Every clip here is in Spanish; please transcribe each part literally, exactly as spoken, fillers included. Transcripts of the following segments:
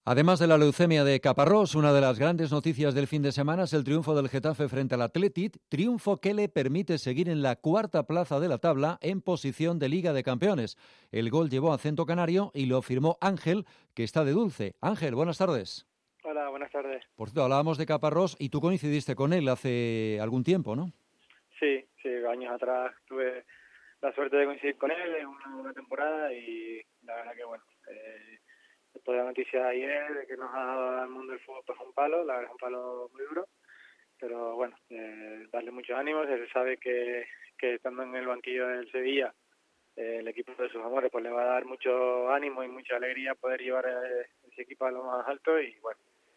Además de la leucemia de Caparrós, una de las grandes noticias del fin de semana es el triunfo del Getafe frente al Athletic, triunfo que le permite seguir en la cuarta plaza de la tabla en posición de Liga de Campeones. El gol llevó acento canario y lo firmó Ángel, que está de dulce. Ángel, buenas tardes. Hola, buenas tardes. Por cierto, hablábamos de Caparrós y tú coincidiste con él hace algún tiempo, ¿no? Sí, sí, años atrás tuve la suerte de coincidir con él en una, una temporada y la verdad que bueno, eh, después de la noticia de ayer de que nos ha dado al mundo del fútbol pues un palo, la verdad es un palo muy duro, pero bueno, eh, darle muchos ánimos. Él sabe que, que estando en el banquillo del Sevilla, eh, el equipo de sus amores pues le va a dar mucho ánimo y mucha alegría poder llevar eh, ese equipo a lo más alto y bueno,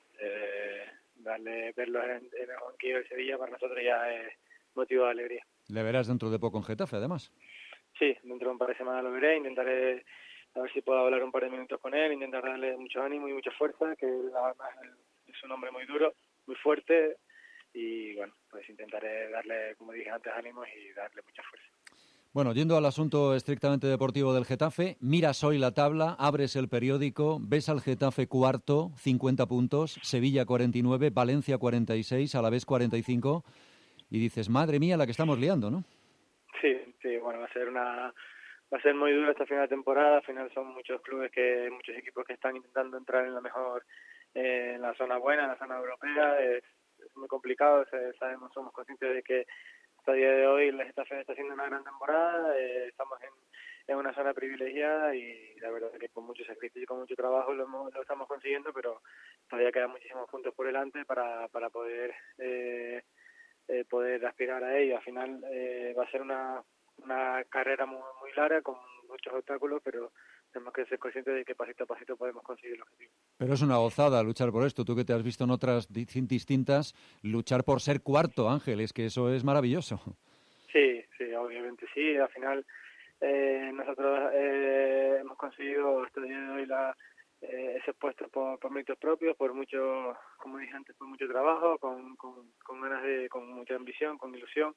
eh, darle verlo en, en el banquillo del Sevilla para nosotros ya es motivo de alegría. Le verás dentro de poco en Getafe, además. Sí, dentro de un par de semanas lo veré, intentaré a ver si puedo hablar un par de minutos con él, intentar darle mucho ánimo y mucha fuerza, que la verdad es un hombre muy duro, muy fuerte y bueno, pues intentaré darle, como dije antes, ánimos y darle mucha fuerza. Bueno, yendo al asunto estrictamente deportivo del Getafe, miras hoy la tabla, abres el periódico, ves al Getafe cuarto, cincuenta puntos, Sevilla cuarenta y nueve, Valencia cuarenta y seis, Alavés cuarenta y cinco, y dices, madre mía, la que estamos liando, ¿no? Sí, sí, bueno, va a ser una va a ser muy duro esta final de temporada. Al final son muchos clubes, que muchos equipos que están intentando entrar en la mejor, eh, en la zona buena, en la zona europea. Es, es muy complicado, sabemos, somos conscientes de que hasta el día de hoy el Getafe está haciendo una gran temporada, eh, estamos en, en una zona privilegiada y la verdad es que con mucho sacrificio y con mucho trabajo lo, hemos, lo estamos consiguiendo, pero todavía quedan muchísimos puntos por delante para, para poder eh, eh, poder aspirar a ello. Al final eh, va a ser una, una carrera muy, muy larga con muchos obstáculos, pero tenemos que ser conscientes de que pasito a pasito podemos conseguir el objetivo. Pero es una gozada luchar por esto. Tú que te has visto en otras distintas, luchar por ser cuarto, Ángel, es que eso es maravilloso. Sí, sí, obviamente sí. Al final eh, nosotros eh, hemos conseguido hasta el día de hoy la, eh, ese puesto por, por méritos propios, por mucho, como dije antes, por mucho trabajo, con, con, con ganas de, con mucha ambición, con ilusión.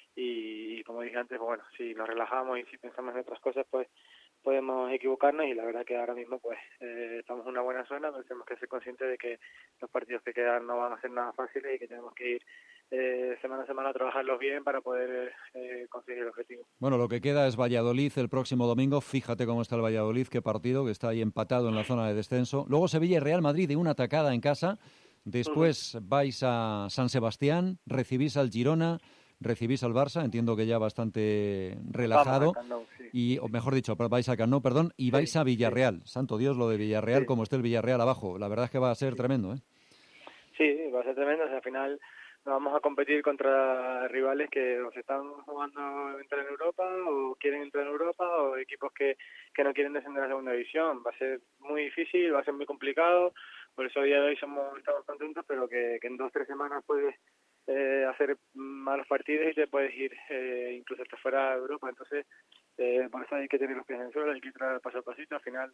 Y, y como dije antes, bueno, si nos relajamos y si pensamos en otras cosas, pues podemos equivocarnos y la verdad que ahora mismo pues eh, estamos en una buena zona, pero tenemos que ser conscientes de que los partidos que quedan no van a ser nada fáciles y que tenemos que ir eh, semana a semana a trabajarlos bien para poder eh, conseguir el objetivo. Bueno, lo que queda es Valladolid el próximo domingo. Fíjate cómo está el Valladolid, qué partido, que está ahí empatado en la zona de descenso. Luego Sevilla y Real Madrid de una atacada en casa. Después uh-huh. vais a San Sebastián, recibís al Girona, recibís al Barça, entiendo que ya bastante relajado. Camp Nou, sí. Y, o mejor dicho, vais a Camp Nou, perdón, y vais sí, a Villarreal. Sí. Santo Dios, lo de Villarreal, sí. Como esté el Villarreal abajo. La verdad es que va a ser sí. tremendo, ¿eh? Sí, va a ser tremendo. O sea, al final nos vamos a competir contra rivales que o se están jugando entrar en Europa o quieren entrar en Europa o equipos que, que no quieren descender a la segunda división. Va a ser muy difícil, va a ser muy complicado. Por eso a día de hoy somos, estamos contentos, pero que, que en dos o tres semanas puedes eh, hacer malos partidos y te puedes ir eh, incluso hasta fuera de Europa. Entonces, eh, por eso hay que tener los pies en el suelo, hay que entrar paso a pasito. Al final,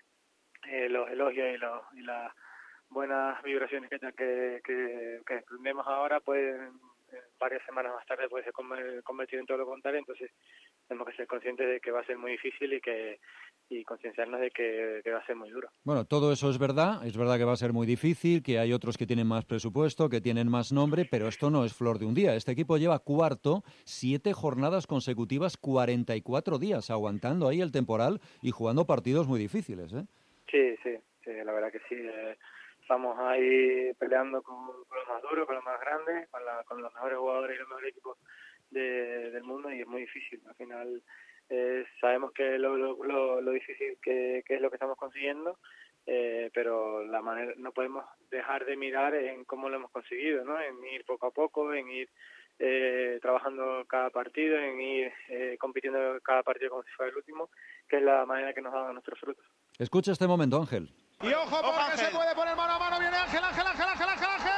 eh, los elogios y, los, y las buenas vibraciones que, que, que, que aprendemos ahora pueden, eh, varias semanas más tarde, puede ser convertido en todo lo contrario. Entonces, tenemos que ser conscientes de que va a ser muy difícil y que y concienciarnos de que, que va a ser muy duro. Bueno, todo eso es verdad, es verdad que va a ser muy difícil, que hay otros que tienen más presupuesto, que tienen más nombre, pero esto no es flor de un día. Este equipo lleva cuarto, siete jornadas consecutivas, cuarenta y cuatro días, aguantando ahí el temporal y jugando partidos muy difíciles, ¿eh? Sí, sí, sí, la verdad que sí. Eh, estamos ahí peleando con, con los más duros, con los más grandes, con, la, con los mejores jugadores y los mejores equipos de, del mundo y es muy difícil. Al final eh, sabemos que lo, lo, lo, lo difícil que, que es lo que estamos consiguiendo, eh, pero la manera no podemos dejar de mirar en cómo lo hemos conseguido, ¿no? En ir poco a poco, en ir eh, trabajando cada partido, en ir eh, compitiendo cada partido como si fuera el último, que es la manera que nos da nuestros frutos. Escucha este momento, Ángel. Y ojo porque Ángel. Se puede poner mano a mano, viene Ángel, Ángel, Ángel, Ángel, Ángel, Ángel.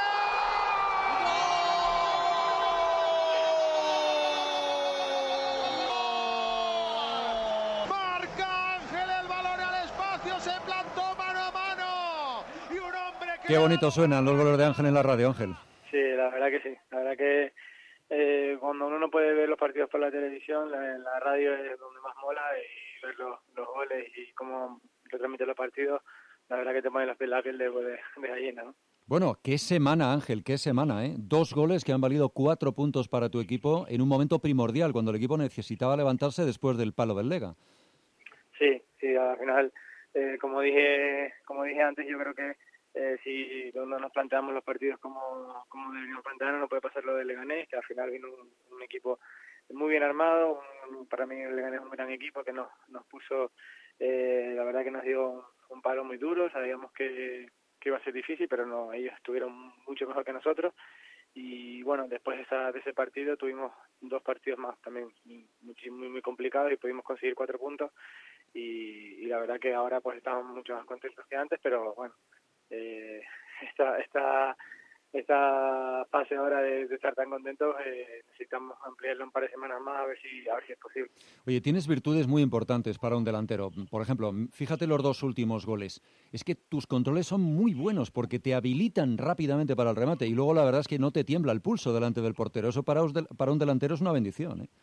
Marca Ángel el balón al espacio, se plantó mano a mano. Y un hombre que... Qué bonito suenan los goles de Ángel en la radio, Ángel. Sí, la verdad que sí. La verdad que eh, cuando uno no puede ver los partidos por la televisión, la, la radio es donde más mola y ver los, los goles y cómo retransmiten los partidos la verdad que te ponen la piel, la piel de, de, de gallina, ¿no? Bueno, qué semana, Ángel, qué semana, ¿eh? Dos goles que han valido cuatro puntos para tu equipo en un momento primordial, cuando el equipo necesitaba levantarse después del palo del Lega. Sí, sí, al final, eh, como dije como dije antes, yo creo que eh, si no nos planteamos los partidos como, como deberíamos plantearnos, no puede pasar lo del Leganés, que al final vino un, un equipo muy bien armado. Un, para mí el Leganés es un gran equipo que nos, nos puso, eh, la verdad que nos dio un, un palo muy duro. Sabíamos que que iba a ser difícil, pero no, ellos estuvieron mucho mejor que nosotros. Y bueno, después de, esa, de ese partido tuvimos dos partidos más también muy, muy, muy complicados y pudimos conseguir cuatro puntos. Y, y la verdad que ahora pues estamos mucho más contentos que antes, pero bueno, eh, esta, esta, esta fase ahora de, de estar tan contentos eh, necesitamos ampliarlo un par de semanas más a ver si a ver si es posible. Oye, tienes virtudes muy importantes para un delantero. Por ejemplo, fíjate los dos últimos goles. Es que tus controles son muy buenos porque te habilitan rápidamente para el remate y luego la verdad es que no te tiembla el pulso delante del portero. Eso para, para un delantero es una bendición, ¿eh?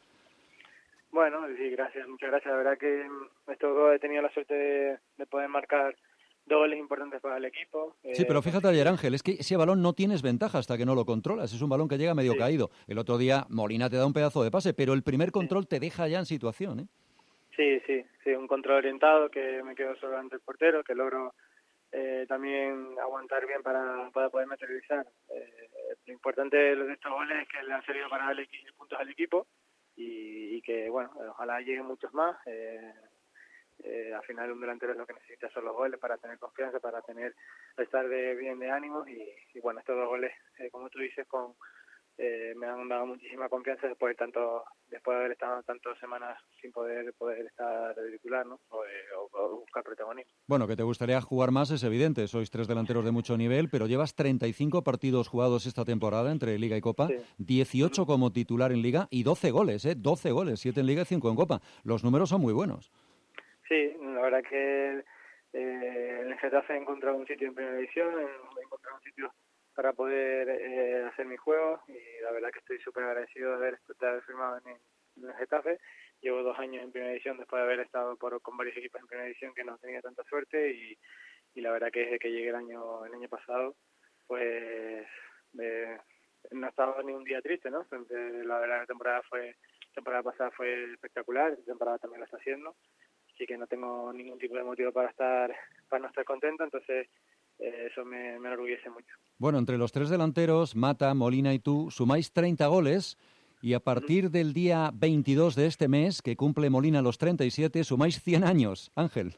Bueno, sí, gracias, muchas gracias. La verdad que estos dos he tenido la suerte de, de poder marcar dos goles importantes para el equipo. Sí, eh, pero fíjate ayer, Ángel, es que ese balón no tienes ventaja hasta que no lo controlas. Es un balón que llega medio sí. caído. El otro día Molina te da un pedazo de pase, pero el primer control sí. te deja ya en situación, ¿eh? Sí, sí, sí, un control orientado que me quedo solo ante el portero, que logro eh, también aguantar bien para, para poder materializar. Eh, lo importante de estos goles es que le han servido para darle puntos al equipo y, y que, bueno, ojalá lleguen muchos más. Eh, Eh, al final un delantero es lo que necesita, son los goles para tener confianza, para tener estar de, bien de ánimos y, y bueno, estos dos goles, eh, como tú dices, con eh, me han dado muchísima confianza después de tanto después de haber estado tantas semanas sin poder poder estar de titular, ¿no? O, de, o, o buscar protagonismo. Bueno, que te gustaría jugar más es evidente, sois tres delanteros de mucho nivel, pero llevas treinta y cinco partidos jugados esta temporada entre Liga y Copa, sí. dieciocho como titular en Liga y doce goles, ¿eh? doce goles, siete en Liga y cinco en Copa. Los números son muy buenos. Sí, la verdad que eh, en el Getafe he encontrado un sitio en primera división, he encontrado un sitio para poder eh, hacer mi juego y la verdad que estoy súper agradecido de haber, de haber firmado en, en el Getafe. Llevo dos años en primera división después de haber estado por, con varios equipos en primera división que no tenía tanta suerte y, y la verdad que desde que llegué el año el año pasado pues eh, no he estado ni un día triste, ¿no? La verdad la temporada fue la temporada pasada fue espectacular, esta temporada también lo está haciendo. Así que no tengo ningún tipo de motivo para estar para no estar contento, entonces eh, eso me, me enorgullece mucho. Bueno, entre los tres delanteros, Mata, Molina y tú, sumáis treinta goles y a partir uh-huh. del día veintidós de este mes, que cumple Molina los treinta y siete, sumáis cien años, Ángel.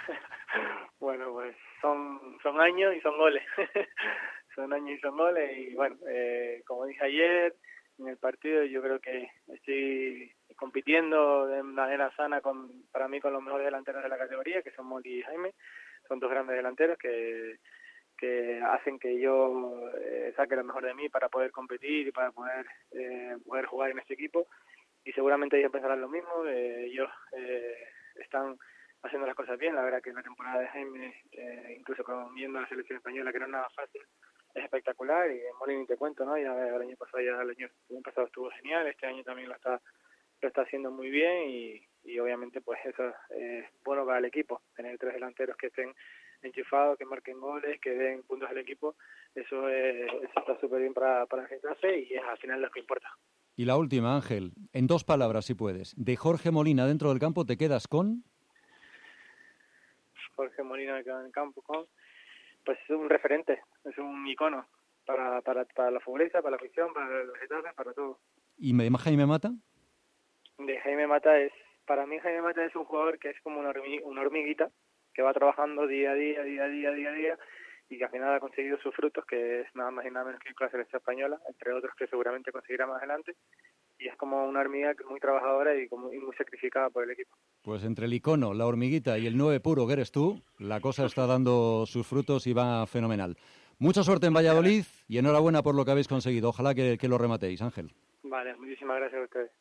Bueno, pues son, son años y son goles. Son años y son goles y bueno, eh, como dije ayer en el partido, yo creo que estoy compitiendo de manera sana con para mí con los mejores delanteros de la categoría, que son Molly y Jaime. Son dos grandes delanteros que, que hacen que yo eh, saque lo mejor de mí para poder competir y para poder eh, poder jugar en este equipo. Y seguramente ellos pensarán lo mismo. Eh, ellos eh, están haciendo las cosas bien. La verdad que la temporada de Jaime, eh, incluso con viendo a la selección española, que no es nada fácil, es espectacular. Y en Molina te cuento, ¿no? Ya el año pasado ya el año, el año pasado estuvo genial. Este año también lo está lo está haciendo muy bien y, y obviamente pues eso es bueno para el equipo, tener tres delanteros que estén enchufados, que marquen goles, que den puntos al equipo, eso, es, eso está súper bien para, para el Getafe y es al final lo que importa. Y la última, Ángel, en dos palabras si puedes, de Jorge Molina dentro del campo te quedas con... Jorge Molina me queda en el campo con... pues es un referente, es un icono para, para, para la futbolista, para la afición, para el Getafe, para todo. ¿Y Jaime Mata? De Jaime Mata es, para mí Jaime Mata es un jugador que es como una, hormig, una hormiguita que va trabajando día a día, día a día, día a día y que al final ha conseguido sus frutos, que es nada más y nada menos que la selección española, entre otros que seguramente conseguirá más adelante, y es como una hormiga muy trabajadora y, como, y muy sacrificada por el equipo. Pues entre el icono, la hormiguita y el nueve puro que eres tú, la cosa está dando sus frutos y va fenomenal. Mucha suerte en Valladolid y enhorabuena por lo que habéis conseguido. Ojalá que, que lo rematéis, Ángel. Vale, muchísimas gracias a ustedes.